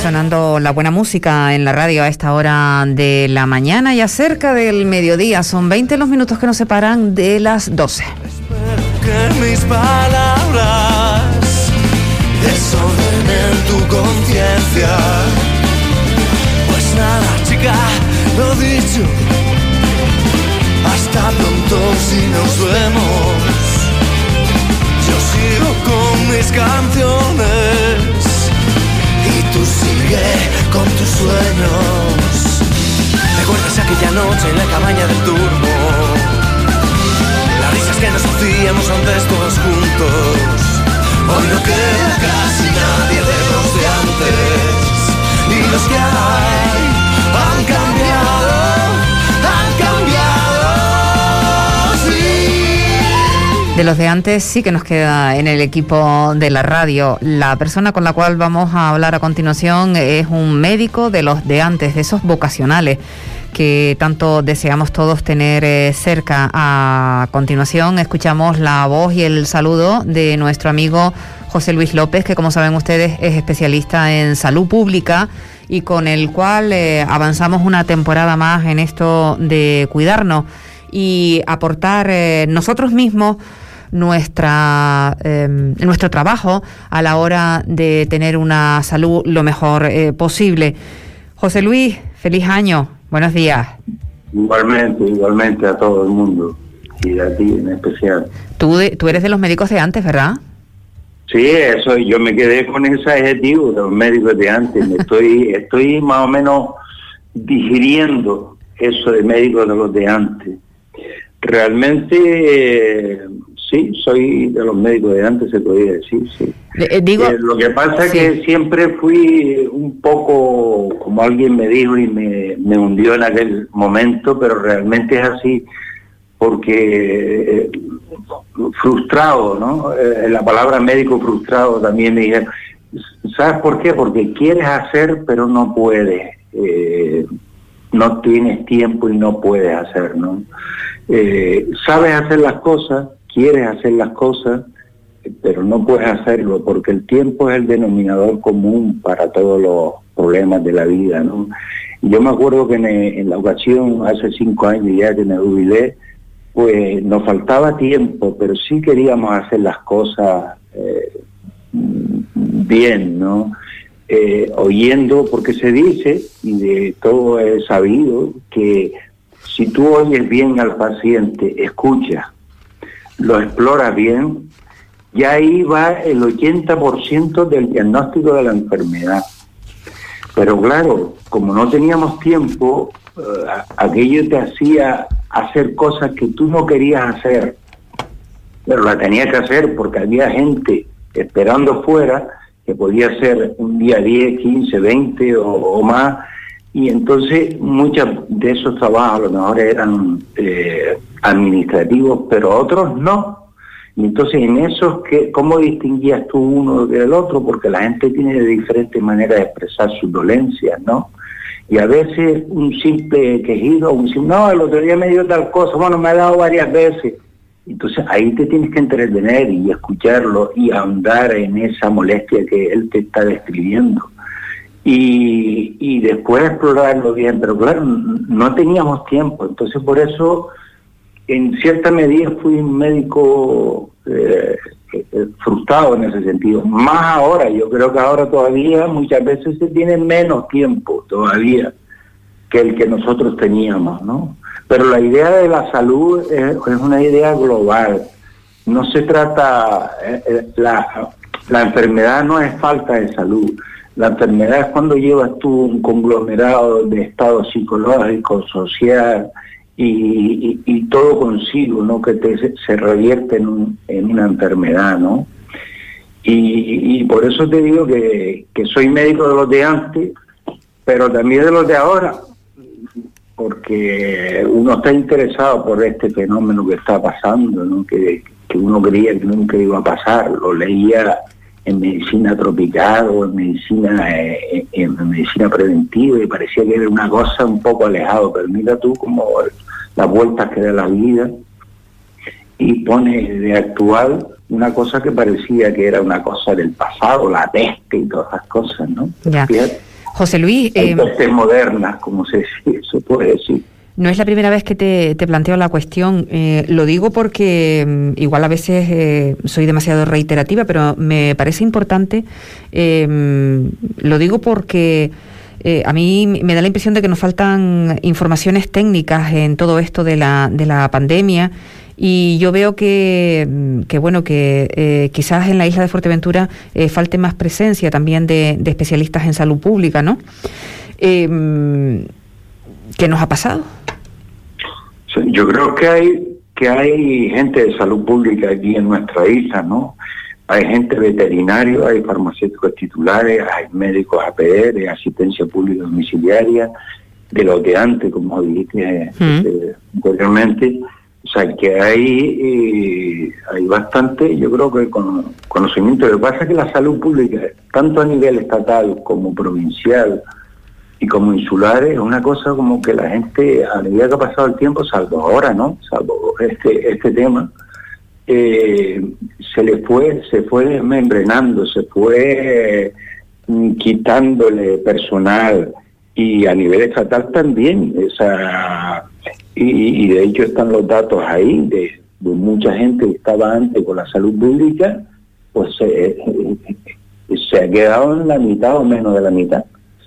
Sonando la buena música en la radio a esta hora de la mañana y acerca del mediodía. Son 20 los minutos que nos separan de las 12. Espero que mis palabras desordenen tu conciencia. Pues nada, chica, lo dicho. Hasta pronto si nos vemos. Yo sigo con mis canciones y tú sigue con tus sueños. ¿Recuerdas aquella noche en la cabaña del turbo? Las risas que nos hacíamos antes todos juntos. Hoy no queda casi nadie de los de antes. Y los que hay han cambiado, sí. De los de antes sí que nos queda en el equipo de la radio. La persona con la cual vamos a hablar a continuación es un médico de los de antes, de esos vocacionales que tanto deseamos todos tener cerca. A continuación escuchamos la voz y el saludo de nuestro amigo José Luis López, que como saben ustedes es especialista en salud pública y con el cual avanzamos una temporada más en esto de cuidarnos y aportar nosotros mismos nuestro trabajo a la hora de tener una salud lo mejor posible. José Luis, feliz año, buenos días. Igualmente a todo el mundo y a ti en especial. Tú eres de los médicos de antes, ¿verdad? Sí, eso, yo me quedé con ese adjetivo de los médicos de antes. Estoy más o menos digiriendo eso de médicos de los de antes. Realmente, sí, soy de los médicos de antes, se podría decir, sí. Lo que pasa es que siempre fui un poco, como alguien me dijo y me hundió en aquel momento, pero realmente es así, porque frustrado, ¿no? La palabra médico frustrado también me dije, ¿sabes por qué? Porque quieres hacer, pero no puedes, no tienes tiempo y no puedes hacer, ¿no? Sabes hacer las cosas, quieres hacer las cosas, pero no puedes hacerlo porque el tiempo es el denominador común para todos los problemas de la vida, ¿no? Yo me acuerdo que en la ocasión, hace 5 años ya que me jubilé, pues nos faltaba tiempo, pero sí queríamos hacer las cosas bien, ¿no? Oyendo, porque se dice, y de todo es sabido, que si tú oyes bien al paciente, escuchas, lo exploras bien, ya ahí va el 80% del diagnóstico de la enfermedad. Pero claro, como no teníamos tiempo, aquello te hacía hacer cosas que tú no querías hacer, pero la tenías que hacer porque había gente esperando fuera, que podía ser un día 10, 15, 20 o más, y entonces muchos de esos trabajos a lo mejor eran administrativos, pero otros no. Y entonces en esos, ¿cómo distinguías tú uno del otro? Porque la gente tiene diferentes maneras de expresar sus dolencias, ¿no? Y a veces un simple quejido, no, el otro día me dio tal cosa, bueno, me ha dado varias veces. Entonces ahí te tienes que entretener y escucharlo y ahondar en esa molestia que él te está describiendo. Y después explorarlo bien, pero claro, no teníamos tiempo, entonces por eso en cierta medida fui un médico frustrado en ese sentido. Más ahora, yo creo que ahora todavía muchas veces se tiene menos tiempo todavía que el que nosotros teníamos, ¿no? Pero la idea de la salud es una idea global. No se trata, la enfermedad no es falta de salud. La enfermedad es cuando llevas tú un conglomerado de estado psicológico, social y todo consigo, ¿no? Que se revierte en una enfermedad, ¿no? Y por eso te digo que soy médico de los de antes, pero también de los de ahora, porque uno está interesado por este fenómeno que está pasando, ¿no? Que uno creía que nunca iba a pasar, lo leía en medicina tropical o en medicina preventiva y parecía que era una cosa un poco alejado, pero mira tú como las vueltas que da la vida y pone de actual una cosa que parecía que era una cosa del pasado, la peste y todas esas cosas, ¿no? Ya. José Luis... pestes modernas, como se puede decir. No es la primera vez que te planteo la cuestión. Lo digo porque igual a veces soy demasiado reiterativa, pero me parece importante. Lo digo porque a mí me da la impresión de que nos faltan informaciones técnicas en todo esto de la pandemia. Y yo veo que quizás en la isla de Fuerteventura falte más presencia también de especialistas en salud pública, ¿no? ¿Qué nos ha pasado? Yo creo que hay gente de salud pública aquí en nuestra isla, ¿no? Hay gente veterinaria, hay farmacéuticos titulares, hay médicos APR, de asistencia pública domiciliaria, de lo que antes, como dijiste anteriormente. O sea, que hay bastante, yo creo que con conocimiento. Lo que pasa es que la salud pública, tanto a nivel estatal como provincial y como insular, es una cosa como que la gente, a medida que ha pasado el tiempo, salvo ahora, ¿no? Salvo este tema, se fue desmembrenando, se fue quitándole personal, y a nivel estatal también, y de hecho están los datos ahí de mucha gente que estaba antes con la salud pública, pues se ha quedado en la mitad o menos de la mitad,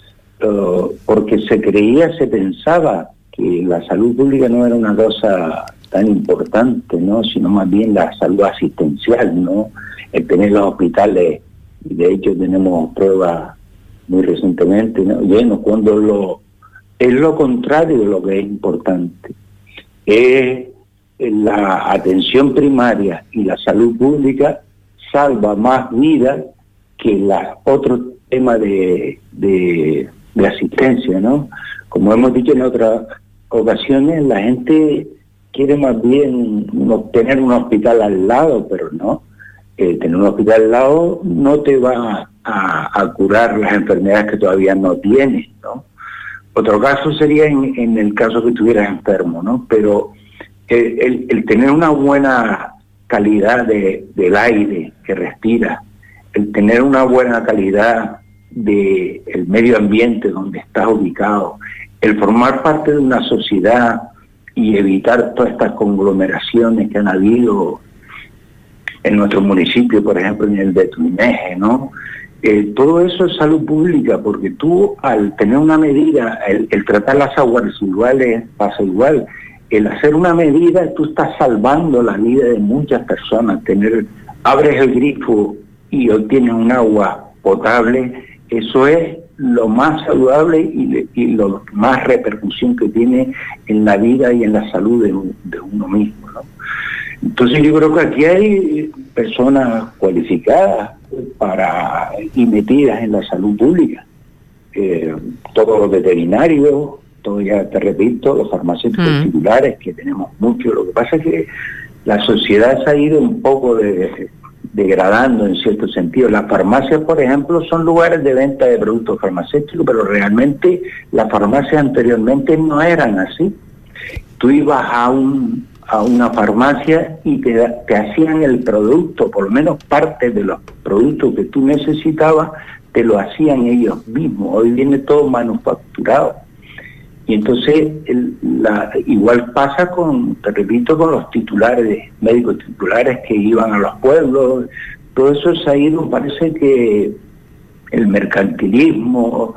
porque se pensaba que la salud pública no era una cosa tan importante, ¿no? Sino más bien la salud asistencial, ¿no? El tener los hospitales, y de hecho tenemos pruebas muy recientemente, ¿no? Llenos, cuando es lo contrario de lo que es importante. Es la atención primaria y la salud pública salva más vidas que otros temas de asistencia, ¿no? Como hemos dicho en otras ocasiones, la gente quiere más bien tener un hospital al lado, pero no. Tener un hospital al lado no te va a curar las enfermedades que todavía no tienes, ¿no? Otro caso sería en el caso que estuvieras enfermo, ¿no? Pero el tener una buena calidad del aire que respiras, el tener una buena calidad del medio ambiente donde estás ubicado, el formar parte de una sociedad y evitar todas estas conglomeraciones que han habido en nuestro municipio, por ejemplo, en el de Tuineje, ¿no? Todo eso es salud pública, porque tú, al tener una medida, el tratar las aguas residuales pasa igual. El hacer una medida, tú estás salvando la vida de muchas personas. Abres el grifo y obtienes un agua potable, eso es lo más saludable y lo más repercusión que tiene en la vida y en la salud de uno mismo, ¿no? Entonces yo creo que aquí hay personas cualificadas y metidas en la salud pública. Todos los veterinarios, ya te repito, los farmacéuticos titulares, que tenemos mucho. Lo que pasa es que la sociedad se ha ido un poco degradando en cierto sentido. Las farmacias, por ejemplo, son lugares de venta de productos farmacéuticos, pero realmente las farmacias anteriormente no eran así. Tú ibas a una farmacia y te hacían el producto, por lo menos parte de los productos que tú necesitabas, te lo hacían ellos mismos. Hoy viene todo manufacturado. Y entonces igual pasa te repito, con los titulares, médicos titulares que iban a los pueblos. Todo eso se ha ido, parece que el mercantilismo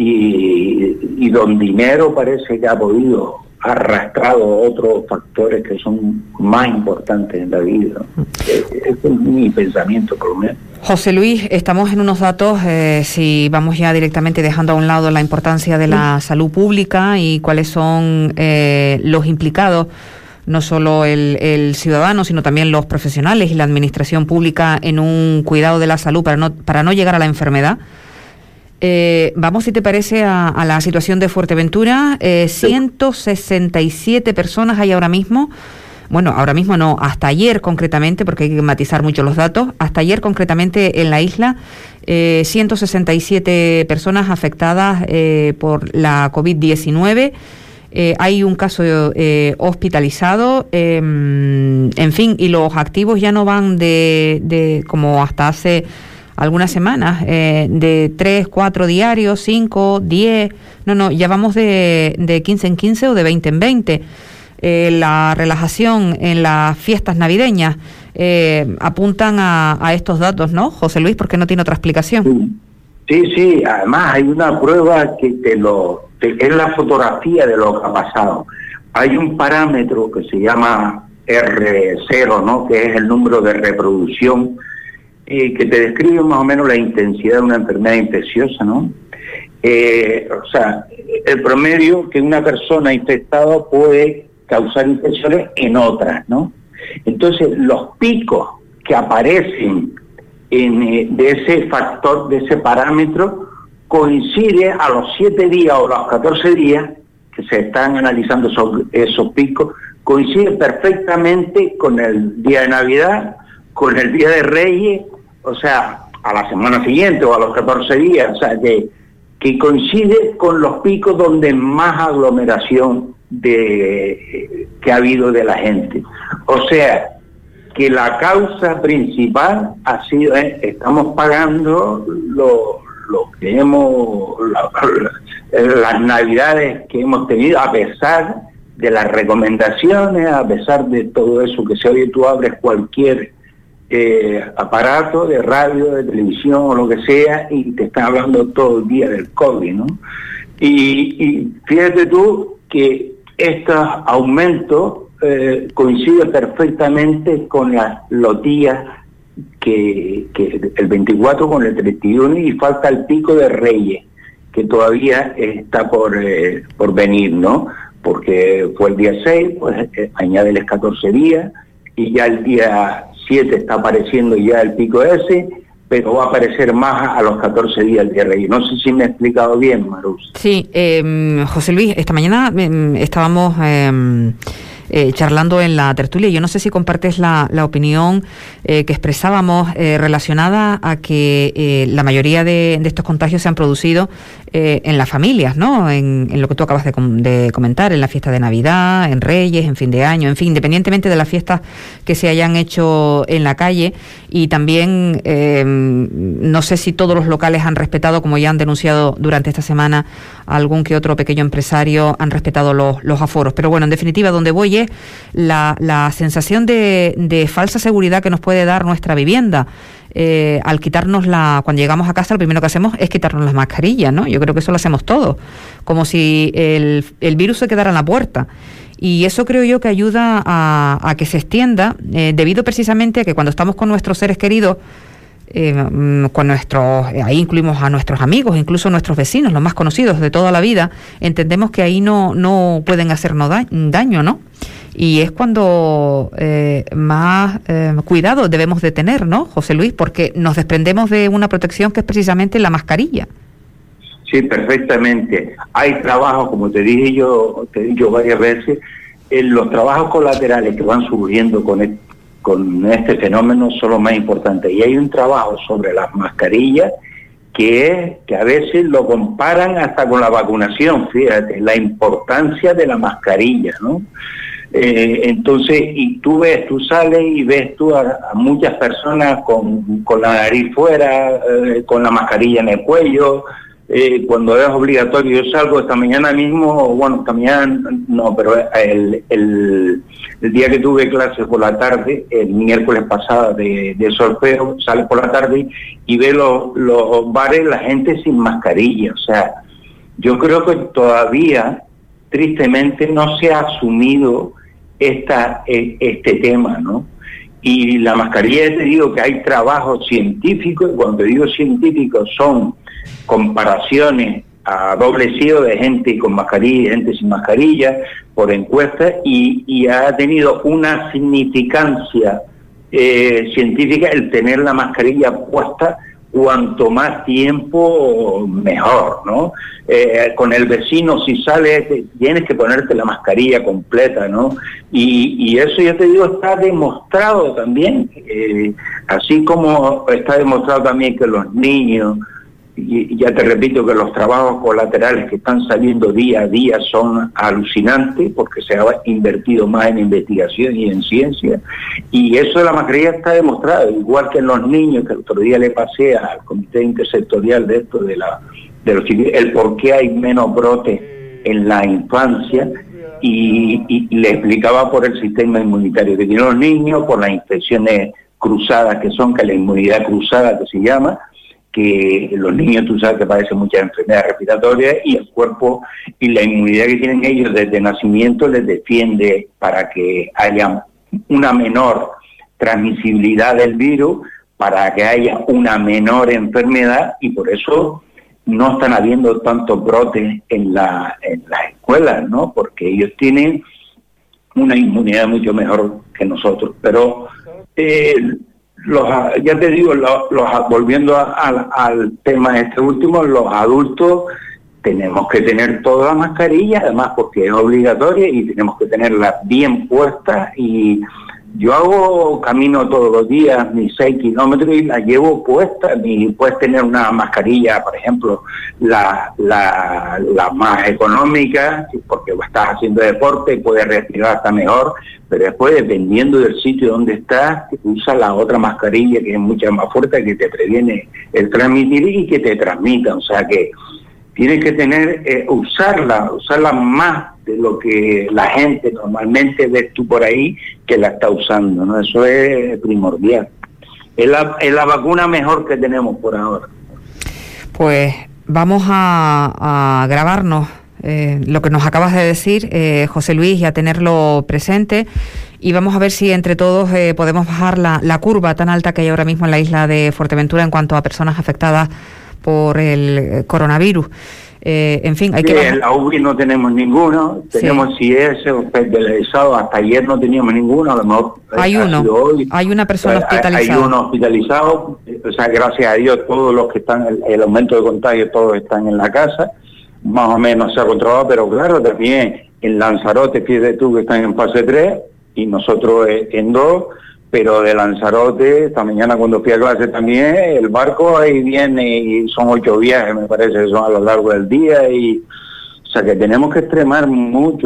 y don dinero parece que ha arrastrado otros factores que son más importantes en la vida. Ese es mi pensamiento, por lo menos. José Luis, estamos en unos datos, si vamos ya directamente dejando a un lado la importancia de la salud pública y cuáles son los implicados, no solo el ciudadano, sino también los profesionales y la administración pública en un cuidado de la salud para no llegar a la enfermedad. Vamos, si te parece, a la situación de Fuerteventura. 167 personas hay ahora mismo. Bueno, ahora mismo no, hasta ayer concretamente, porque hay que matizar mucho los datos. Hasta ayer concretamente en la isla, 167 personas afectadas por la COVID-19. Hay un caso hospitalizado, en fin, y los activos ya no van de como hasta hace algunas semanas, de 3, 4 diarios, 5, 10, ya vamos de 15 en 15 o de 20 en 20. La relajación en las fiestas navideñas apuntan a estos datos, ¿no, José Luis? Porque no tiene otra explicación. Sí, además hay una prueba que es la fotografía de lo que ha pasado. Hay un parámetro que se llama R0, ¿no?, que es el número de reproducción, que te describe más o menos la intensidad de una enfermedad infecciosa, ¿no? O sea, el promedio que una persona infectada puede causar infecciones en otras, ¿no? Entonces, los picos que aparecen de ese factor, de ese parámetro, coincide a los 7 días o los 14 días que se están analizando esos picos, coincide perfectamente con el día de Navidad, con el día de Reyes, o sea, a la semana siguiente o a los 14 días, o sea, que coincide con los picos donde más aglomeración que ha habido de la gente. O sea, que la causa principal ha sido, estamos pagando lo que las navidades que hemos tenido, a pesar de las recomendaciones, a pesar de todo eso que se oye. Tú abres cualquier aparato de radio, de televisión o lo que sea, y te están hablando todo el día del COVID, ¿no? Y fíjate tú que estos aumentos coinciden perfectamente con los días que el 24 con el 31, y falta el pico de Reyes, que todavía está por venir, ¿no? Porque fue el día 6, pues añádeles 14 días, y ya el día 7 está apareciendo ya el pico ese, pero va a aparecer más a los 14 días del día Reyes. No sé si me he explicado bien, Marus. Sí, José Luis, esta mañana estábamos charlando en la tertulia. Yo no sé si compartes la opinión que expresábamos relacionada a que la mayoría de estos contagios se han producido en las familias, ¿no? En lo que tú acabas de comentar, en la fiesta de Navidad, en Reyes, en fin de año, en fin, independientemente de las fiestas que se hayan hecho en la calle. Y también no sé si todos los locales han respetado, como ya han denunciado durante esta semana algún que otro pequeño empresario, han respetado los aforos. Pero bueno, en definitiva, donde voy es la sensación de falsa seguridad que nos puede dar nuestra vivienda. Al quitarnos cuando llegamos a casa, lo primero que hacemos es quitarnos las mascarillas, ¿no? Yo creo que eso lo hacemos todos, como si el virus se quedara en la puerta. Y eso creo yo que ayuda a que se extienda, debido precisamente a que cuando estamos con nuestros seres queridos, ahí incluimos a nuestros amigos, incluso a nuestros vecinos, los más conocidos de toda la vida, entendemos que ahí no pueden hacernos daño, ¿no? Y es cuando más cuidado debemos de tener, ¿no, José Luis? Porque nos desprendemos de una protección que es precisamente la mascarilla. Sí, perfectamente. Hay trabajos, como te he dicho varias veces, los trabajos colaterales que van surgiendo con este fenómeno son los más importantes. Y hay un trabajo sobre las mascarillas que a veces lo comparan hasta con la vacunación, fíjate, la importancia de la mascarilla, ¿no? Entonces, y tú sales y ves tú a muchas personas con la nariz fuera, con la mascarilla en el cuello. Cuando es obligatorio, yo salgo esta mañana mismo, esta mañana no, pero el día que tuve clases por la tarde, el miércoles pasado de solfeo, sales por la tarde y ve los bares, la gente sin mascarilla. O sea, yo creo que todavía, tristemente, no se ha asumido este tema, ¿no? Y la mascarilla, te digo que hay trabajos científicos, y cuando te digo científicos son comparaciones a doble ciego de gente con mascarilla y gente sin mascarilla por encuestas, y ha tenido una significancia científica el tener la mascarilla puesta. Cuanto más tiempo, mejor, ¿no? Con el vecino, si sales, tienes que ponerte la mascarilla completa, ¿no? Y eso, yo te digo, está demostrado también, así como está demostrado también que los niños y ya te repito que los trabajos colaterales que están saliendo día a día son alucinantes, porque se ha invertido más en investigación y en ciencia, y eso de la mascarilla está demostrado, igual que en los niños, que el otro día le pasé al comité intersectorial de esto, de los el por qué hay menos brotes en la infancia, y le explicaba por el sistema inmunitario que tienen los niños, por las infecciones cruzadas que la inmunidad cruzada que se llama, que los niños, tú sabes que padecen muchas enfermedades respiratorias, y el cuerpo y la inmunidad que tienen ellos desde nacimiento les defiende para que haya una menor transmisibilidad del virus, para que haya una menor enfermedad, y por eso no están habiendo tantos brotes en las escuelas, ¿no? Porque ellos tienen una inmunidad mucho mejor que nosotros. Pero ya te digo, volviendo al tema este último, los adultos tenemos que tener toda la mascarilla, además porque es obligatoria, y tenemos que tenerla bien puesta. Y yo camino todos los días mis 6 kilómetros y la llevo puesta. Y puedes tener una mascarilla, por ejemplo, la más económica, porque estás haciendo deporte y puedes respirar hasta mejor, pero después, dependiendo del sitio donde estás, usa la otra mascarilla, que es mucho más fuerte, que te previene el transmitir y que te transmita. O sea que tienes que usarla más de lo que la gente normalmente ves tú por ahí que la está usando, ¿no? Eso es primordial. Es la vacuna mejor que tenemos por ahora. Pues vamos a grabarnos lo que nos acabas de decir, José Luis, y a tenerlo presente, y vamos a ver si entre todos podemos bajar la curva tan alta que hay ahora mismo en la isla de Fuerteventura en cuanto a personas afectadas por el coronavirus. En fin, hay que... En la UBI no tenemos ninguno, tenemos IS hospitalizado, hasta ayer no teníamos ninguno, a lo mejor... Hay una persona hospitalizada. Hay uno hospitalizado, o sea, gracias a Dios, todos los que están, el aumento de contagio, todos están en la casa, más o menos se ha controlado, pero claro, también en Lanzarote, fíjate tú que están en fase 3, y nosotros en 2, pero de Lanzarote, esta mañana cuando fui a clase también, el barco ahí viene, y son 8 viajes, me parece que son a lo largo del día, y o sea que tenemos que extremar mucho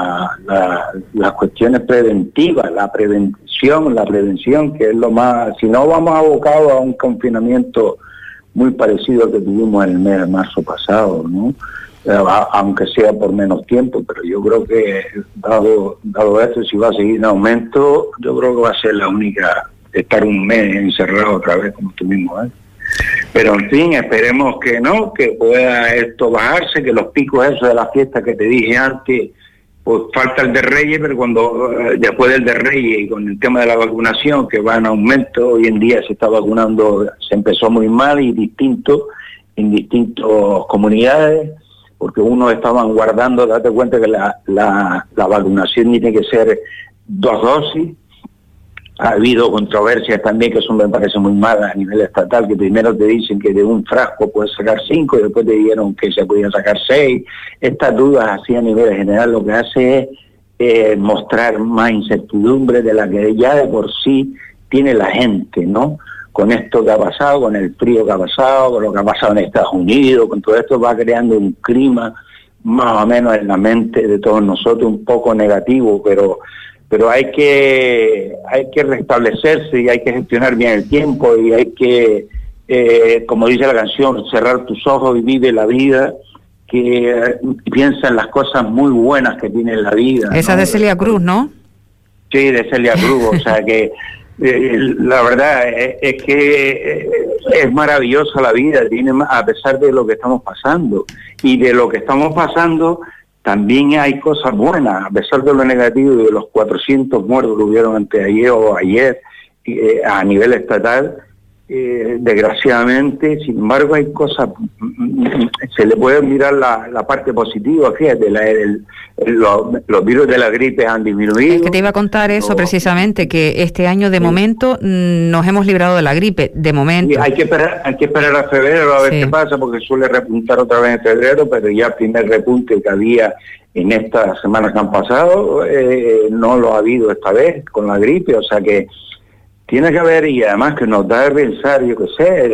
las cuestiones preventivas, la prevención, que es lo más, si no vamos abocados a un confinamiento muy parecido al que tuvimos en el mes de marzo pasado, ¿no? Aunque sea por menos tiempo, pero yo creo que dado esto, si va a seguir en aumento, yo creo que va a ser la única, estar un mes encerrado otra vez como estuvimos antes. Pero en fin, esperemos que no, que pueda esto bajarse, que los picos esos de la fiesta que te dije antes, pues falta el de Reyes, pero después del de Reyes y con el tema de la vacunación que va en aumento, hoy en día se está vacunando, se empezó muy mal y distinto en distintas comunidades, porque unos estaban guardando, date cuenta que la vacunación tiene que ser 2 dosis. Ha habido controversias también que eso me parece muy malas a nivel estatal, que primero te dicen que de un frasco puedes sacar 5 y después te dijeron que se podían sacar 6. Estas dudas así a nivel general lo que hace es mostrar más incertidumbre de la que ya de por sí tiene la gente, ¿no? Con esto que ha pasado, con el frío que ha pasado, con lo que ha pasado en Estados Unidos, con todo esto va creando un clima más o menos en la mente de todos nosotros un poco negativo, pero hay que restablecerse y hay que gestionar bien el tiempo y hay que, como dice la canción, cerrar tus ojos y vive la vida, que piensa en las cosas muy buenas que tiene la vida. Esa, ¿no? De Celia Cruz, ¿no? Sí, de Celia Cruz, o sea que la verdad es que es maravillosa la vida, a pesar de lo que estamos pasando, y de lo que estamos pasando también hay cosas buenas, a pesar de lo negativo y de los 400 muertos que hubieron anteayer o ayer a nivel estatal, desgraciadamente. Sin embargo, hay cosas, se le puede mirar la parte positiva, fíjate, los virus de la gripe han disminuido. Es que te iba a contar eso precisamente, que este año de momento nos hemos librado de la gripe, de momento. Sí, hay que esperar a febrero a ver qué pasa, porque suele repuntar otra vez en febrero, pero ya el primer repunte que había en estas semanas que han pasado, no lo ha habido esta vez con la gripe, o sea que Tiene que haber, y además que nos da de pensar, yo qué sé,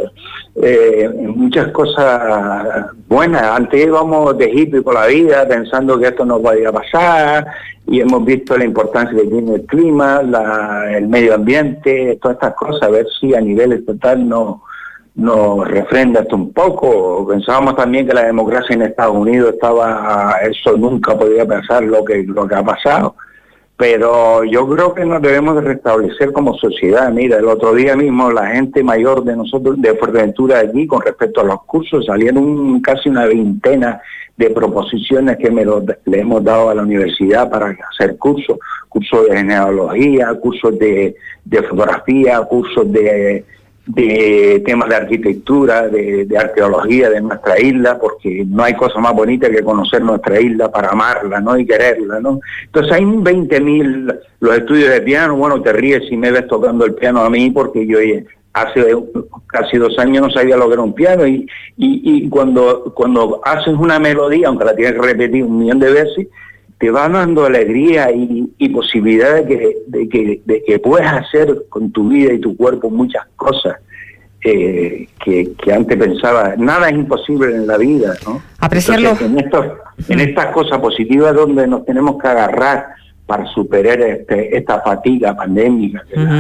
en muchas cosas buenas. Antes íbamos de hippie por la vida pensando que esto no podía pasar, y hemos visto la importancia que tiene el clima, el medio ambiente, todas estas cosas, a ver si a nivel estatal nos refrenda esto un poco. Pensábamos también que la democracia en Estados Unidos eso nunca podía pasar lo que ha pasado. Pero yo creo que nos debemos de restablecer como sociedad. Mira, el otro día mismo la gente mayor de nosotros, de Fuerteventura allí, con respecto a los cursos, salieron casi una veintena de proposiciones que le hemos dado a la universidad para hacer cursos de genealogía, cursos de fotografía, cursos de temas de arquitectura, de arqueología de nuestra isla, porque no hay cosa más bonita que conocer nuestra isla para amarla, ¿no? Y quererla, ¿no? Entonces hay 20.000 los estudios de piano. Bueno, te ríes si me ves tocando el piano a mí, porque yo hace casi 2 años no sabía lo que era un piano, y cuando haces una melodía, aunque la tienes que repetir 1.000.000 de veces, te va dando alegría y posibilidad de que puedas hacer con tu vida y tu cuerpo muchas cosas que antes pensaba. Nada es imposible en la vida, ¿no? Apreciarlo. Entonces, en estas cosas positivas donde nos tenemos que agarrar para superar esta fatiga pandémica.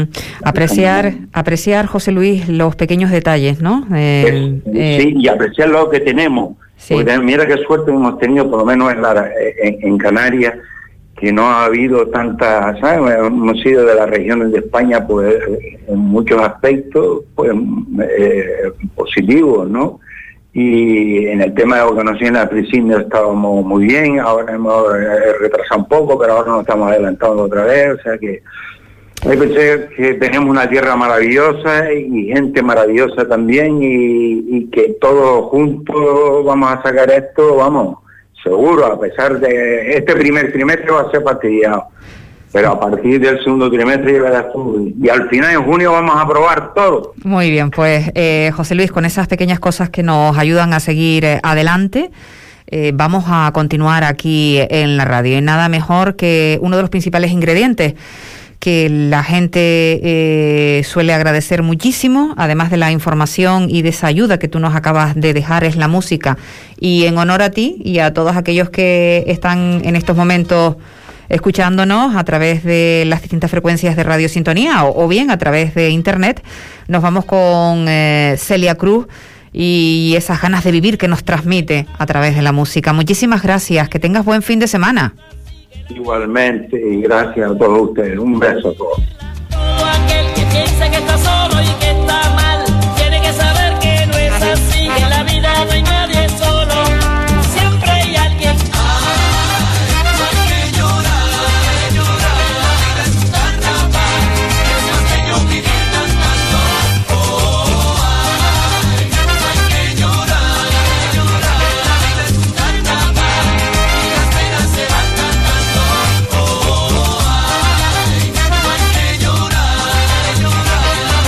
Apreciar, José Luis, los pequeños detalles, ¿no? Sí, y apreciar lo que tenemos. Sí. Porque mira qué suerte hemos tenido, por lo menos en Canarias, que no ha habido tanta, ¿sabes? Hemos sido de las regiones de España, pues, en muchos aspectos, pues, positivos, ¿no? Y en el tema de vacunación al principio estábamos muy bien, ahora hemos retrasado un poco, pero ahora nos estamos adelantando otra vez, o sea que hay veces que tenemos una tierra maravillosa y gente maravillosa también, y que todos juntos vamos a sacar esto, vamos, seguro, a pesar de este primer trimestre va a ser fastidiado, pero a partir del segundo trimestre ya verás tú, y al final en junio vamos a probar todo. Muy bien, pues José Luis, con esas pequeñas cosas que nos ayudan a seguir adelante, vamos a continuar aquí en la radio, y nada mejor que uno de los principales ingredientes que la gente suele agradecer muchísimo, además de la información y de esa ayuda que tú nos acabas de dejar, es la música. Y en honor a ti y a todos aquellos que están en estos momentos escuchándonos a través de las distintas frecuencias de Radio Sintonía o bien a través de Internet, nos vamos con Celia Cruz y esas ganas de vivir que nos transmite a través de la música. Muchísimas gracias, que tengas buen fin de semana. Igualmente, y gracias a todos ustedes. Un beso a todos. Todo aquel que piensa que está solo y que está mal, tiene que saber que no es así, que en la vida no hay nadie solo, siempre hay alguien. No hay que llorar, la vida es un carnaval, es más bello vivir cantando. No hay que llorar, la vida es un carnaval, y las penas se van cantando. No hay que llorar, la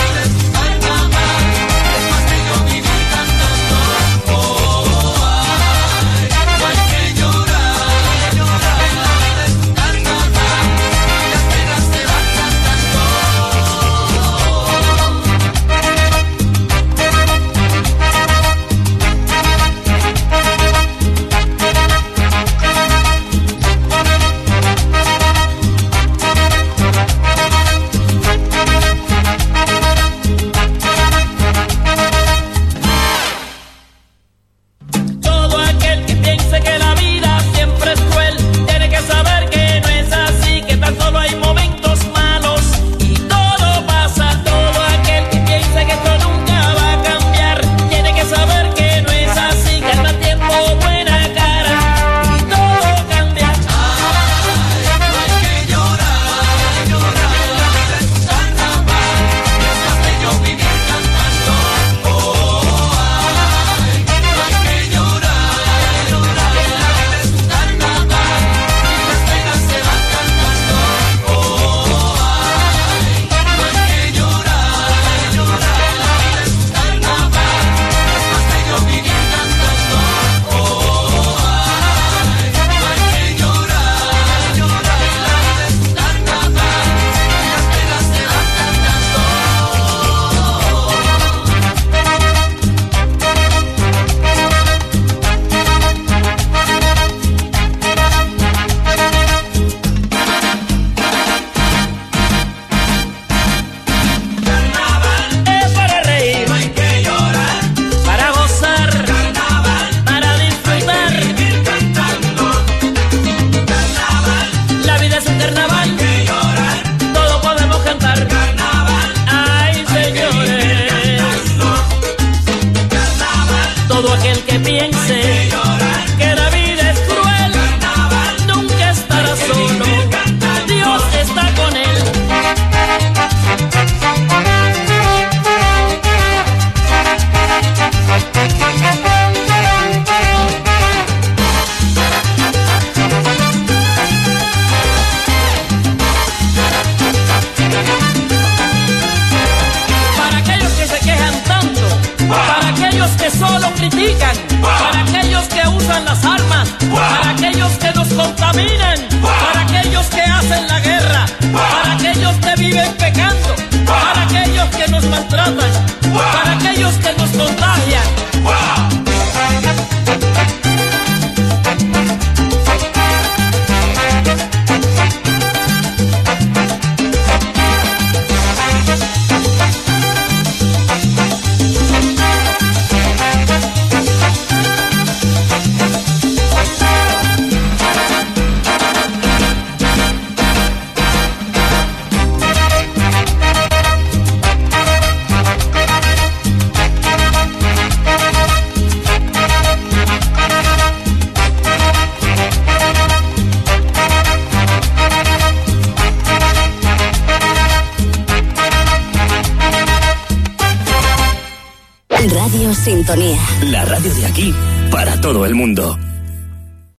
que piense que la vida es cruel, nunca estará solo, Dios está con él. Para aquellos que se quejan tanto, para aquellos que solo critican, para aquellos que usan las armas, para aquellos que nos contaminan, para aquellos que hacen la guerra, para aquellos que viven pecando, para aquellos que nos maltratan, para aquellos que nos contagian. Radio Sintonía. La radio de aquí para todo el mundo.